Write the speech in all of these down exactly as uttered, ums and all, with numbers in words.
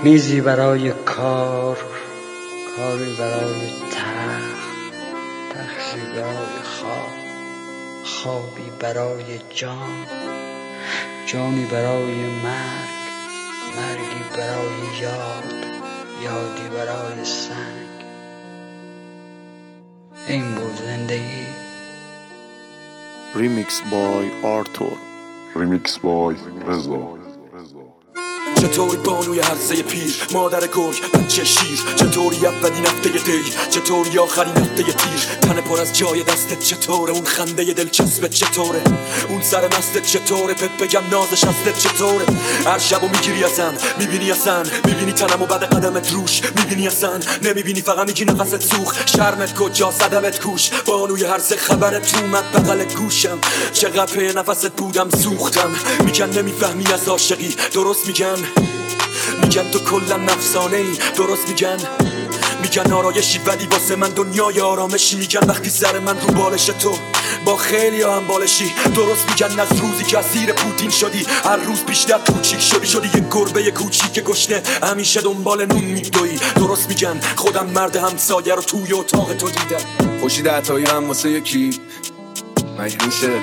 میزی برای کار، کاری برای تخت، تختی برای خواب، خوابی برای جان، جانی برای مرگ، مرگی برای یاد، یادی برای سنگ. این بود زندگی. Remix by Arthur. Remix by رضا. چطوری بانوی هرسه پیر، مادر گرگ، بچه شیر، چطوری اولین هفته دی، چطوری آخرین هفته تیر، تن پر از جای دستت چطوره، اون خنده دلچسبت چطوره، اون سر مستت چطوره، پت بگم نازش هستت چطوره. هر شبو میگیری ازن، میبینی ازن، میبینی تنمو بعد قدمت روش، میبینی ازن، نمیبینی فقط میگی نفست سوخ، شرمت کجا صدمت کوش، بانوی هرسه خبرت اومد بغل گوشم، چقدر په نفست بودم سوختم، میگن نمیفهمی از عاشقی، درست میگن، میگن تو کلا نفسانه ای، درست میگن، میگن آرایشی ولی واسه من دنیای آرامشی، میگن وقتی سر من رو بالش تو با خیلی هم بالشی، درست میگن از روزی که اسیر پوتین شدی هر روز بیشتر کوچیک شدی، شدی یه گربه کوچیک گشنه همیشه دنبال نون میدوی، درست میگن خودم مرد همسایه رو توی اتاق تو دیدم. خوشی دهتایی هم واسه یکی مگه میشه؟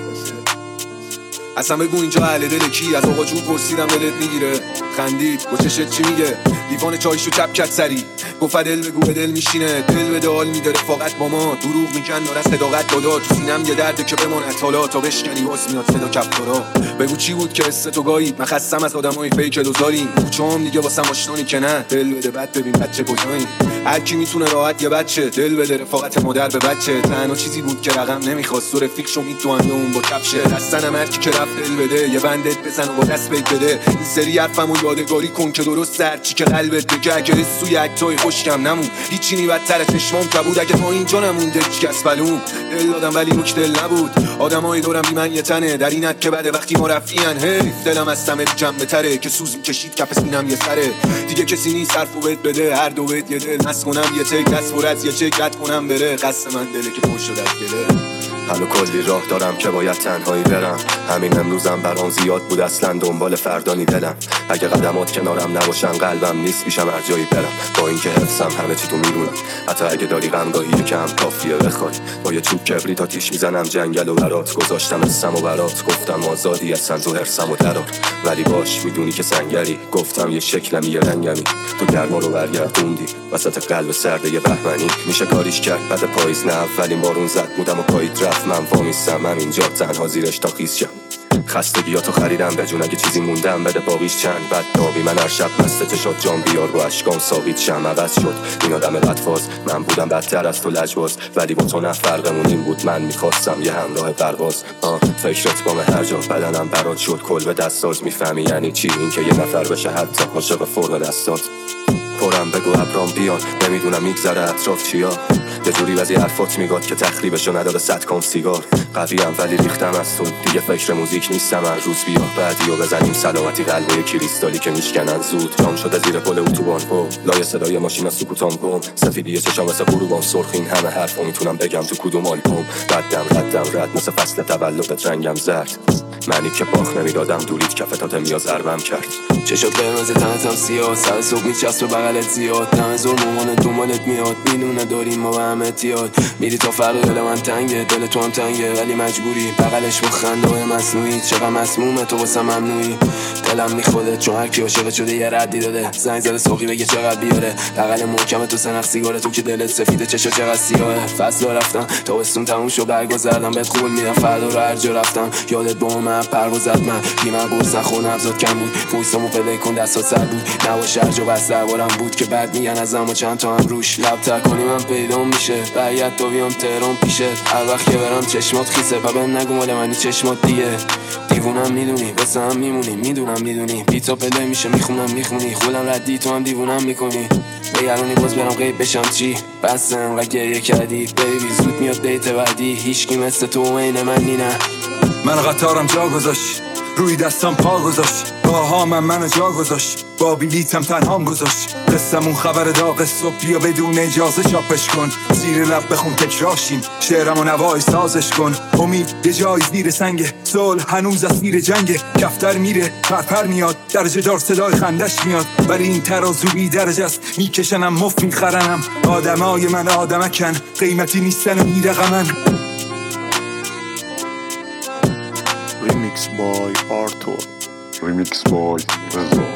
اصلا بگو اینجا اهل دل کی؟ از آقا جون پرسیدم دلت میگیره، خندید با چشت چی میگه؟ لیوان چایشو چپ کرد سری، گفت دل بگو به دل میشینه، دل به دال میده رفاقت با ما، دروغ میگن داره صداقت دادا، تو سینم یه درده که بماند حالا تا بشکنی واس میاد صدا کفتارا. بگو چی بود که حس تو گایید؟ من خستم از آدمای فیک دوزاری، کوچه‌ام دیگه واسم آشنانی که نه، دل بده بعد ببین بچه کجایی، هر کی میتونه راحت یه بچه دل بده رفاقت مادر به بچه، تنها چیزی بود که رقم نمیخواست، تو رفیق شو میتوانه اون با کفشه، دستنم هر کی که رفت دل بده یه بندت بزن و با دست بگ بده، این سری حرفمو یادگاری کن که درست سر چی که قلبت بگه، اگه سوی اکتای خوشکم نمون هیچی نی بدتر چشمام کبود، اگه تا اینجا نمونده هیچ کس بلوم، دل دادم ولی نوک دل نبود، آدمای دورم بی من یه تنه، در اینت که بعد وقتی ما رفتین حیف دلم از سمر جنبه تره، که سوز میکشید کف سینم یه سره، دیگه کسی نیست حرفو بهت بده، هر دو بهت یه دل نس کنم یه تک دست پر از یه چک رد کنم بره، قصد من دله که پر شده از گله. هنو کلی راه دارم که باید تنهایی برم، همین امروزم برام زیاد بود اصلا دنبال فردانی دلم، اگه قدمات کنارم نباشن قلبم نیست پیشم هر جایی برم، با اینکه حفظم همه چی تو میدونم، حتی اگه داری غمگاهی کم کافیه بخوای، با یه چوب کبریت آتیش میزنم جنگل و برات، گذاشتم اسم و برات، گفتم آزادی اصلا تو هرسم و درار، ولی باش میدونی که سنگری، گفتم یه شکلمی یه رنگمی، تو گرما رو برگردوندی وسط قلب سرده یه بهمنی، میشه کاریش کرد بعد پاییز نه اولین بارون زد بودم و پاییت رفت، من وامیستم همینجا تنها زیرش تا خیس شم، خستگیاتو خریدم به جون اگه چیزی موندم بده باقیش چند، بعد نابی من هر شب مسته شد جام بیار با اشکام ساقیت شم، عوض شد این آدم بدفاز، من بودم بدتر از تو لجباز، ولی با تو نه فرقمون این بود، من میخواستم یه همراه پرواز، آه فکرت با هر جا بدنم برات شد کل به دستاز، میفهمی یعنی چی این که یه نفر بشه حتی عاشق فرم دستات، پرم بگو ابرام بیان نمیدونم میگذره اطراف چیا، یه جوری وزی حرفات میگاد که تخریبشو نداره صد کام سیگار، قویم ولی ریختم از تو دیگه فکر موزیک نیستم، هر روز بیا بعدی و بزنیم سلامتی قلب و یه کریستالی که میشکنن زود، جام شده زیر پل اتوبان و لای صدای ماشینا سکوتام کن، سفیدی چشام مثل غروبام سرخ، این همه حرفو میتونم بگم تو کدوم آلبوم، ردم ردم رد مثل فصل تولدت رنگم زرد، منی که باخ نمیدادم دورید کفتات میا ضربم کرد، چشات قرمز تنتم سیاه، سر صبح میچسب به بغلت زیاد، دم زور مامان دنبالت میاد، میدونه داریم ما به هم اتیاد، میری تا فردا دل من تنگه، دل تو هم تنگه ولی مجبوری، بغلش با خنده مصنوعی، چقدر مسمومه تو واسه ممنوعی، دلم میخوده چون هر کی عاشق شده یه ردی داده، زنگ زده سوقی بگه چقدر بیاره، بغل محکم تو سنخ سیگاره، تو که دلت سفیده چشا چقدر سیاهه، فصل رفتن تابستون تموم شد برگا زدم بهت قول میدم فردا رو هر جا رفتم، یادت با من پرواز زد من بی من قرص نخور نبضات کم بود، فویسامو پلی کن دستات سر بود، نواش هر جا بس دربارم بود که بعد میگن از اما چند تا هم روش لب تر کنی من پیدا میشه، باید تو بیام تهران پیشه، هر وقت که برم چشمات خیسه و بهم نگو مال منی چشمات دیگه، دیوونم میدونی واسه هم میمونی، میدونم میدونی بی تو پلی میشه میخونم میخونی، خودم ردی تو هم دیوونم میکنی، بگرونی باز برم غیب بشم چی، بس انقدر گریه کردی بیبی زود میاد دیت بعدی، هیچکی مثل تو عین من نی نه، من قطارم جا گذاشت روی دستم پا گذاشت، باها من منو جا گذاشت، با بلیتم تنهام گذاشت. قصمون خبر داغ صبح، بیا بدون اجازه چاپش کن، زیر لب بخون تکراشیم، شعرم و نوای سازش کن. امید یه جای زیر سنگه، صلح هنوز از زیر جنگه، کفتر میره پرپر میاد، درجه دار صدای خندش میاد، ولی این ترازو بی درجه است، میکشنم مفت میخرنم. آدمای من آدمکن، قیمتی نیستن و میرقمن. Remix by Arthur. Remix by Reza.